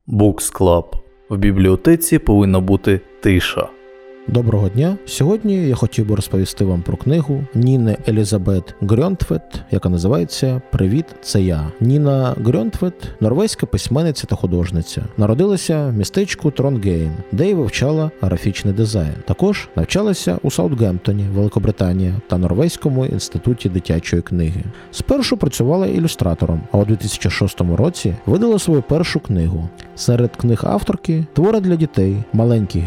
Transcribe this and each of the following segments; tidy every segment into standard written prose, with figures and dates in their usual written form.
Books Club. В бібліотеці повинна бути тиша. Доброго дня! Сьогодні я хотів би розповісти вам про книгу Ніни Елізабет Грьонтвет, яка називається «Привіт, це я». Ніна Грьонтвет – норвезька письменниця та художниця. Народилася в містечку Трондгейм, де й вивчала графічний дизайн. Також навчалася у Саутгемптоні, Великобританія, та Норвезькому інституті дитячої книги. Спершу працювала ілюстратором, а у 2006 році видала свою першу книгу. Серед книг авторки – твори для дітей, маленький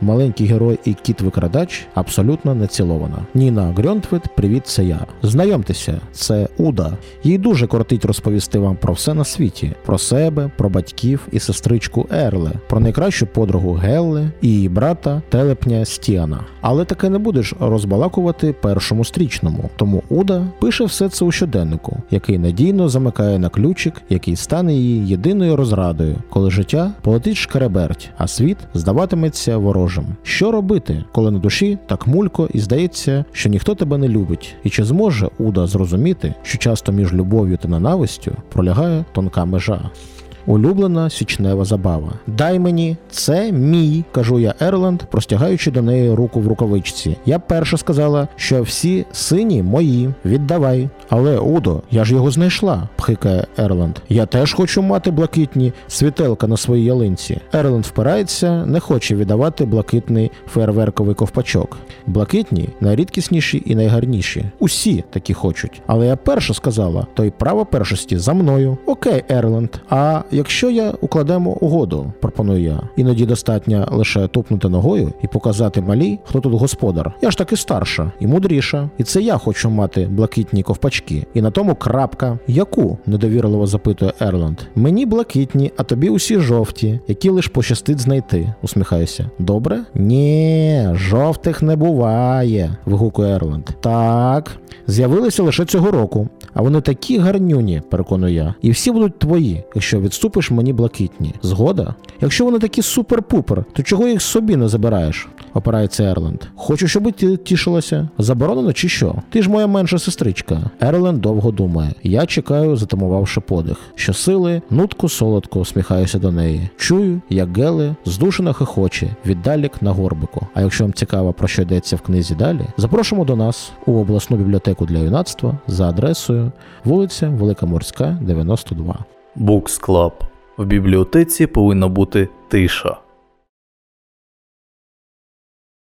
герой і кіт-викрадач абсолютно не цілована. Ніна Грьонтвет «Привіт, це я». Знайомтеся, це Уда. Їй дуже кортить розповісти вам про все на світі. Про себе, про батьків і сестричку Ерле, про найкращу подругу Гелле і її брата Телепня Стіана. Але таке не будеш розбалакувати першому стрічному. Тому Уда пише все це у щоденнику, який надійно замикає на ключик, який стане її єдиною розрадою, коли життя полетить шкереберть, а світ здаватиметься ворожим. Що робити, коли на душі так мулько і здається, що ніхто тебе не любить? І чи зможе Уда зрозуміти, що часто між любов'ю та ненавистю пролягає тонка межа? Улюблена січнева забава. «Дай мені, це мій», – кажу я Ерланд, простягаючи до неї руку в рукавичці. «Я перша сказала, що всі сині мої. Віддавай». «Але, Удо, я ж його знайшла», – пхикає Ерланд. «Я теж хочу мати блакитні світелка на своїй ялинці». Ерланд впирається, не хоче віддавати блакитний фейерверковий ковпачок. Блакитні – найрідкісніші і найгарніші. Усі такі хочуть. «Але я перша сказала, то й право першості за мною». «Окей, Ерланд, а якщо укладемо угоду», – пропоную я. «Іноді достатньо лише тупнути ногою і показати малій, хто тут господар. Я ж таки старша і мудріша. І це я хочу мати блакитні ковпачки. І на тому крапка». «Яку?» – недовірливо запитує Ерланд. «Мені блакитні, а тобі усі жовті, які лиш пощастить знайти», – усміхаюся. «Добре?» «Ні, жовтих не буває», – вигукує Ерланд. «Так, з'явилися лише цього року. А вони такі гарнюні», – переконую я. «І всі будуть твої, якщо відступиш мені блакитні. Згода? Якщо вони такі супер-пупер, то чого їх собі не забираєш?» – опирається Ерланд. «Хочу, щоб ти тішилася. Заборонено чи що? Ти ж моя менша сестричка». Ерланд довго думає. Я чекаю, затамувавши подих. Щосили, нутко-солодко усміхаюся до неї. Чую, як Гелле здушено хихоче, віддалік на горбику. А якщо вам цікаво, про що йдеться в книзі далі, запрошуємо до нас у обласну бібліотеку для юнацтва за адресою вулиця Велика Морська, 92. Books Club. В бібліотеці повинна бути тиша.